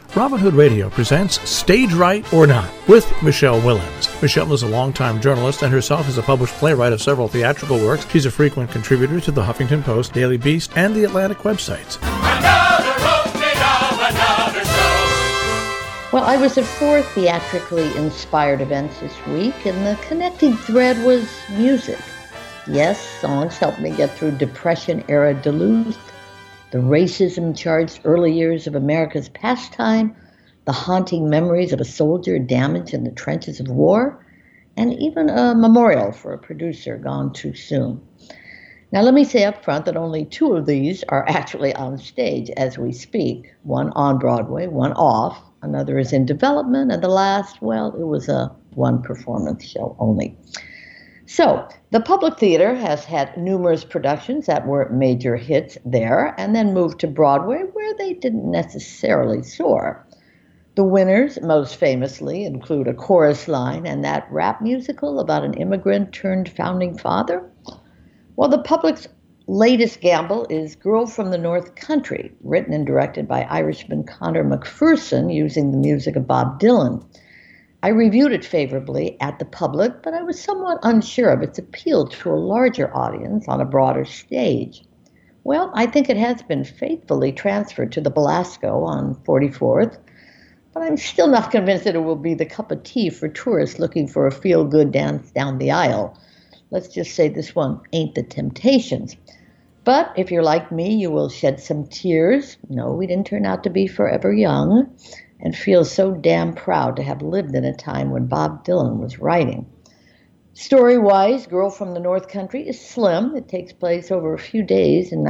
Robin Hood Radio presents Stage Right or Not with Michelle Willens. Michelle is a longtime journalist and herself is a published playwright of several theatrical works. She's a frequent contributor to the Huffington Post, Daily Beast, and the Atlantic websites. Another opening of another show. Well, I was at 4 theatrically inspired events this week, and the connecting thread was music. Yes, songs helped me get through Depression-era Duluth, the racism-charged early years of America's pastime, the haunting memories of a soldier damaged in the trenches of war, and even a memorial for a producer gone too soon. Now, let me say up front that only 2 of these are actually on stage as we speak. One on Broadway, one off. Another is in development, and the last, well, it was a one-performance show only. So, the Public Theater has had numerous productions that were major hits there and then moved to Broadway where they didn't necessarily soar. The winners, most famously, include A Chorus Line and that rap musical about an immigrant turned founding father. Well, the Public's latest gamble is Girl from the North Country, written and directed by Irishman Conor McPherson using the music of Bob Dylan. I reviewed it favorably at the Public, but I was somewhat unsure of its appeal to a larger audience on a broader stage. Well, I think it has been faithfully transferred to the Belasco on 44th, but I'm still not convinced that it will be the cup of tea for tourists looking for a feel-good dance down the aisle. Let's just say this one ain't the Temptations. But if you're like me, you will shed some tears. No, we didn't turn out to be forever young, and feel so damn proud to have lived in a time when Bob Dylan was writing. Story-wise, Girl from the North Country is slim. It takes place over a few days in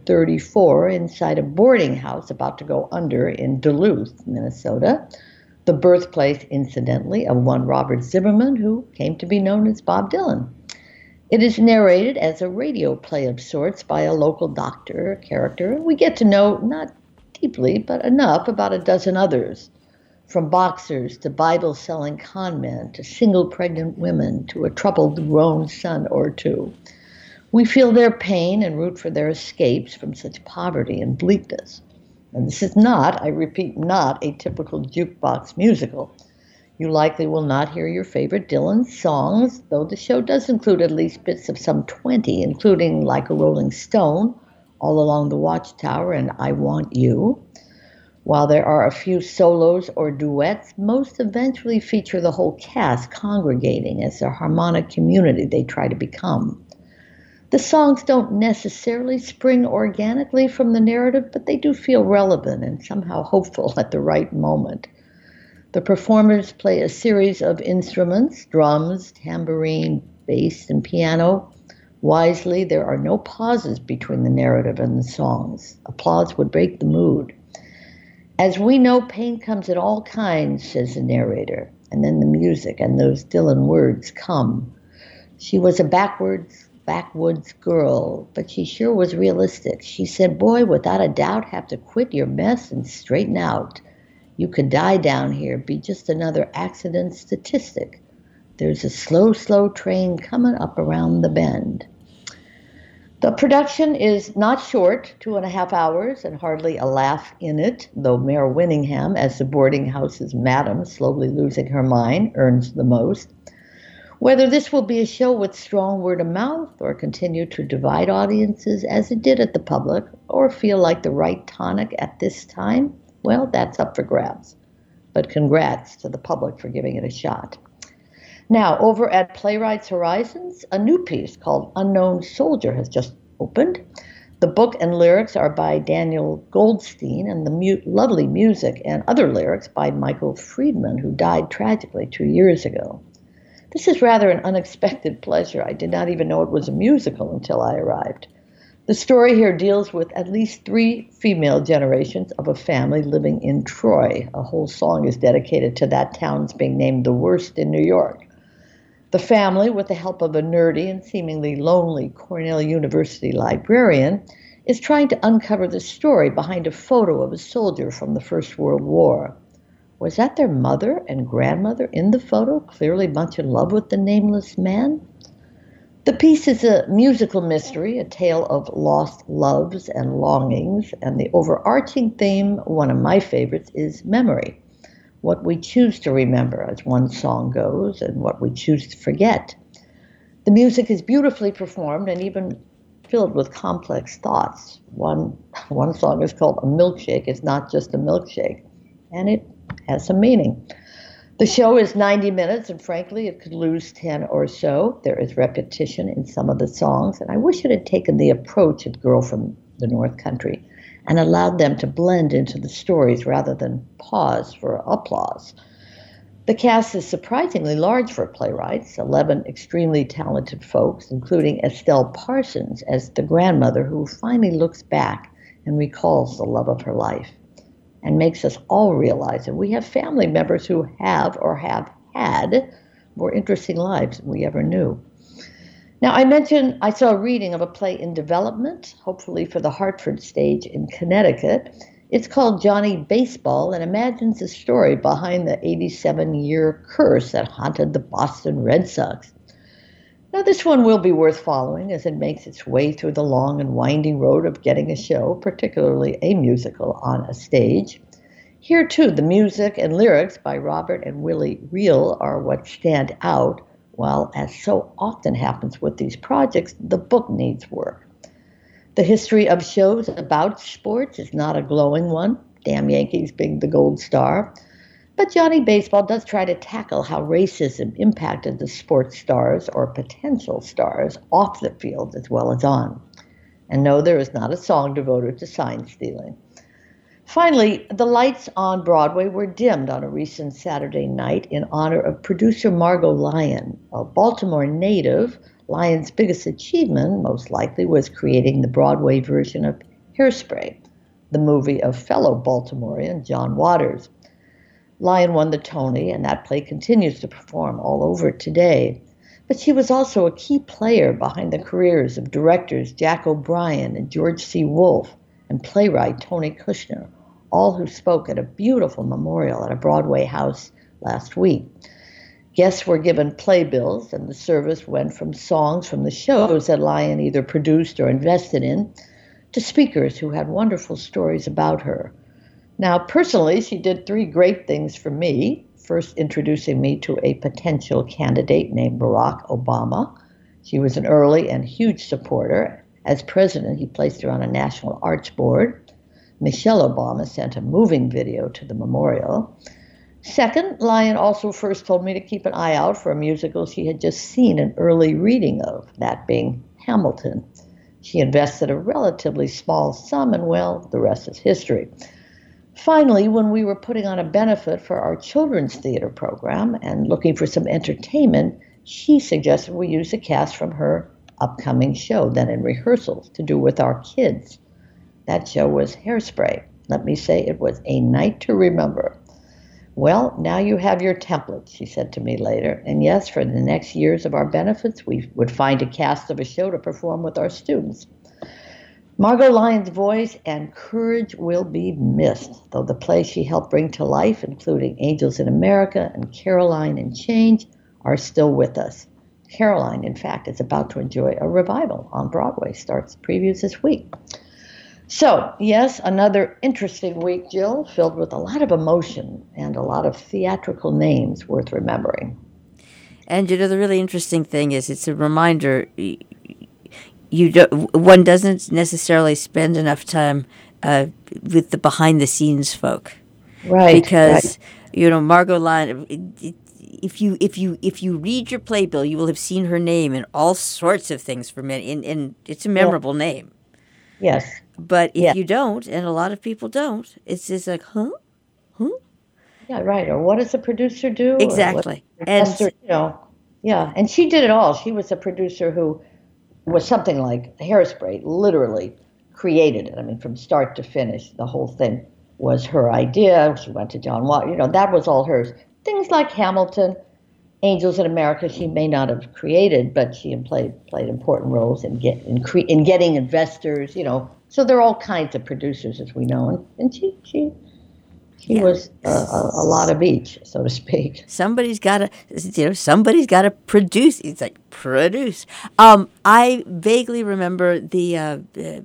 1934 inside a boarding house about to go under in Duluth, Minnesota, the birthplace, incidentally, of one Robert Zimmerman, who came to be known as Bob Dylan. It is narrated as a radio play of sorts by a local doctor character, and we get to know, not deeply, but enough about a dozen others, from boxers to Bible-selling con men to single pregnant women to a troubled grown son or two. We feel their pain and root for their escapes from such poverty and bleakness. And this is not, I repeat, not a typical jukebox musical. You likely will not hear your favorite Dylan songs, though the show does include at least bits of some 20, including Like a Rolling Stone, All Along the Watchtower, and I Want You. While there are a few solos or duets, most eventually feature the whole cast congregating as a harmonic community they try to become. The songs don't necessarily spring organically from the narrative, but they do feel relevant and somehow hopeful at the right moment. The performers play a series of instruments, drums, tambourine, bass, and piano. Wisely, there are no pauses between the narrative and the songs. Applause would break the mood. As we know, pain comes in all kinds, says the narrator, and then the music and those Dylan words come. She was a backwoods girl, but she sure was realistic. She said, boy, without a doubt, have to quit your mess and straighten out. You could die down here, be just another accident statistic. There's a slow, slow train coming up around the bend. The production is not short, 2.5 hours, and hardly a laugh in it, though Mayor Winningham, as the boarding house's madam, slowly losing her mind, earns the most. Whether this will be a show with strong word of mouth or continue to divide audiences as it did at the Public, or feel like the right tonic at this time, well, that's up for grabs. But congrats to the Public for giving it a shot. Now, over at Playwrights Horizons, a new piece called Unknown Soldier has just opened. The book and lyrics are by Daniel Goldstein, and the lovely music and other lyrics by Michael Friedman, who died tragically 2 years ago. This is rather an unexpected pleasure. I did not even know it was a musical until I arrived. The story here deals with at least 3 female generations of a family living in Troy. A whole song is dedicated to that town's being named the worst in New York. The family, with the help of a nerdy and seemingly lonely Cornell University librarian, is trying to uncover the story behind a photo of a soldier from the First World War. Was that their mother and grandmother in the photo, clearly much in love with the nameless man? The piece is a musical mystery, a tale of lost loves and longings, and the overarching theme, one of my favorites, is memory. What we choose to remember, as one song goes, and what we choose to forget. The music is beautifully performed and even filled with complex thoughts. One song is called A Milkshake. It's not just a milkshake, and it has some meaning. The show is 90 minutes, and frankly, it could lose 10 or so. There is repetition in some of the songs, and I wish it had taken the approach of Girl from the North Country and allowed them to blend into the stories rather than pause for applause. The cast is surprisingly large for playwrights, 11 extremely talented folks, including Estelle Parsons as the grandmother who finally looks back and recalls the love of her life, and makes us all realize that we have family members who have or have had more interesting lives than we ever knew. Now, I mentioned I saw a reading of a play in development, hopefully for the Hartford stage in Connecticut. It's called Johnny Baseball and imagines the story behind the 87-year curse that haunted the Boston Red Sox. Now, this one will be worth following as it makes its way through the long and winding road of getting a show, particularly a musical, on a stage. Here, too, the music and lyrics by Robert and Willie Reel are what stand out, while, as so often happens with these projects, the book needs work. The history of shows about sports is not a glowing one, damn Yankees being the gold star. But Johnny Baseball does try to tackle how racism impacted the sports stars or potential stars off the field as well as on. And no, there is not a song devoted to sign stealing. Finally, the lights on Broadway were dimmed on a recent Saturday night in honor of producer Margot Lyon, a Baltimore native. Lyon's biggest achievement, most likely, was creating the Broadway version of Hairspray, the movie of fellow Baltimorean John Waters. Lyon won the Tony, and that play continues to perform all over today. But she was also a key player behind the careers of directors Jack O'Brien and George C. Wolfe and playwright Tony Kushner, all who spoke at a beautiful memorial at a Broadway house last week. Guests were given playbills, and the service went from songs from the shows that Lyon either produced or invested in to speakers who had wonderful stories about her. Now, personally, she did 3 great things for me. First, introducing me to a potential candidate named Barack Obama. She was an early and huge supporter. As president, he placed her on a National Arts Board. Michelle Obama sent a moving video to the memorial. Second, Lyon also first told me to keep an eye out for a musical she had just seen an early reading of, that being Hamilton. She invested a relatively small sum, and well, the rest is history. Finally, when we were putting on a benefit for our children's theater program and looking for some entertainment, she suggested we use a cast from her upcoming show, then in rehearsals, to do with our kids. That show was Hairspray. Let me say it was a night to remember. Well, now you have your template, she said to me later. And yes, for the next years of our benefits, we would find a cast of a show to perform with our students. Margot Lyon's voice and courage will be missed, though the plays she helped bring to life, including Angels in America and Caroline and Change, are still with us. Caroline, in fact, is about to enjoy a revival on Broadway, starts previews this week. So, yes, another interesting week, Jill, filled with a lot of emotion and a lot of theatrical names worth remembering. And, the really interesting thing is it's a reminder one doesn't necessarily spend enough time with the behind-the-scenes folk. Right. Because, Margot Lyon, if you read your playbill, you will have seen her name in all sorts of things for many, and it's a memorable name. Yes. But if you don't, and a lot of people don't, it's just like, huh? Yeah, right. Or what does the producer do? Exactly. And and she did it all. She was a producer who was something like Hairspray, literally created it. I mean, from start to finish, the whole thing was her idea. She went to John Watt. That was all hers. Things like Hamilton, Angels in America, she may not have created, but she played important roles in getting investors. So there are all kinds of producers, as we know, and she She was a lot of each, so to speak. Somebody's got to produce. It's like produce. I vaguely remember the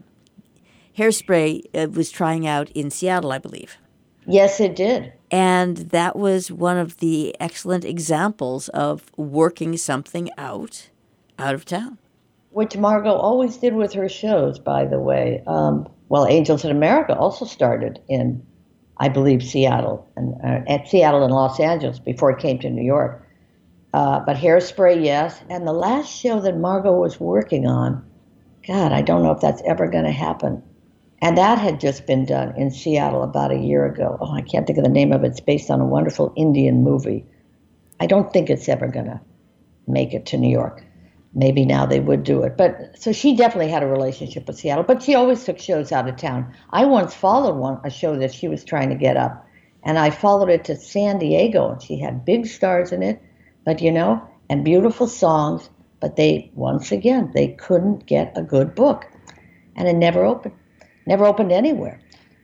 Hairspray was trying out in Seattle, I believe. Yes, it did. And that was one of the excellent examples of working something out of town. Which Margot always did with her shows, by the way. Well, Angels in America also started in, I believe, Seattle, and at Seattle and Los Angeles before it came to New York. But Hairspray, yes. And the last show that Margot was working on, God, I don't know if that's ever going to happen. And that had just been done in Seattle about a year ago. Oh, I can't think of the name of it. It's based on a wonderful Indian movie. I don't think it's ever going to make it to New York. Maybe now they would do it. But so she definitely had a relationship with Seattle, but she always took shows out of town. I once followed a show that she was trying to get up, and I followed it to San Diego, and she had big stars in it, but and beautiful songs, but they couldn't get a good book, and it never opened anywhere.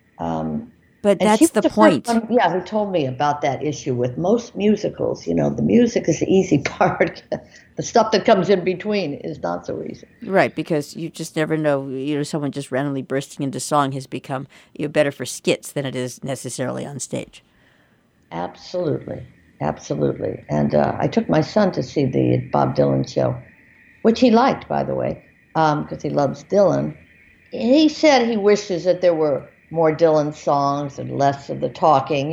But that's the point. Who told me about that issue with most musicals. The music is the easy part. The stuff that comes in between is not so easy. Right, because you just never know. Someone just randomly bursting into song has become better for skits than it is necessarily on stage. Absolutely. Absolutely. And I took my son to see the Bob Dylan show, which he liked, by the way, because he loves Dylan. He said he wishes that there were more Dylan songs and less of the talking,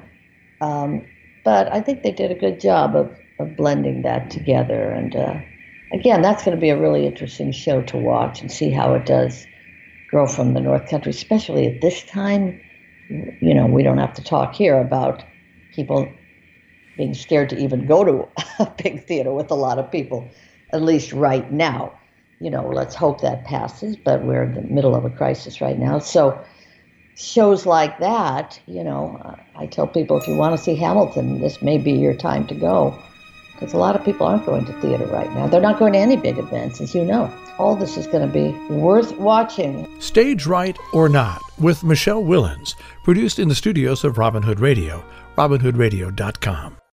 but I think they did a good job of blending that together. And again, that's going to be a really interesting show to watch and see how it does grow from the North Country, especially at this time. We don't have to talk here about people being scared to even go to a big theater with a lot of people, at least right now. Let's hope that passes, but we're in the middle of a crisis right now. So shows like that, I tell people, if you want to see Hamilton, this may be your time to go, because a lot of people aren't going to theater right now. They're not going to any big events, as you know. All this is going to be worth watching. Stage Right or Not with Michelle Willens, produced in the studios of Robin Hood Radio, robinhoodradio.com.